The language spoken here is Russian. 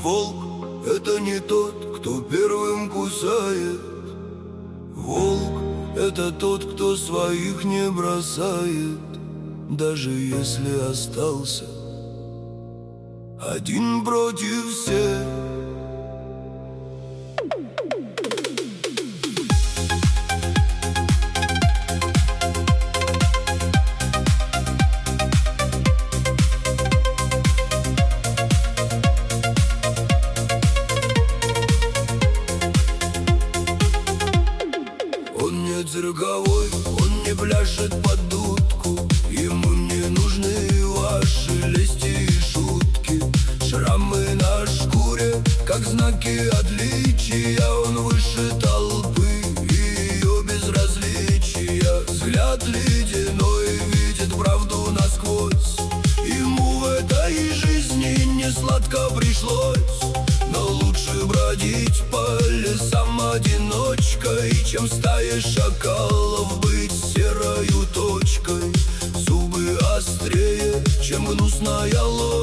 волк — это не тот, кто первым кусает. Волк — это тот, кто своих не бросает, даже если остался один против всех. Он не цирковой, он не пляшет под дудку. Ему не нужны ваши лести и шутки. Шрамы на шкуре, как знаки отличия. Он выше толпы и ее безразличия. Взгляд ледяной видит правду насквозь. Ему в этой жизни не сладко пришлось, но лучше бродить по лесам одиночкой, чем в стае шакалов быть серою точкой. Зубы острее, чем гнусная ложь.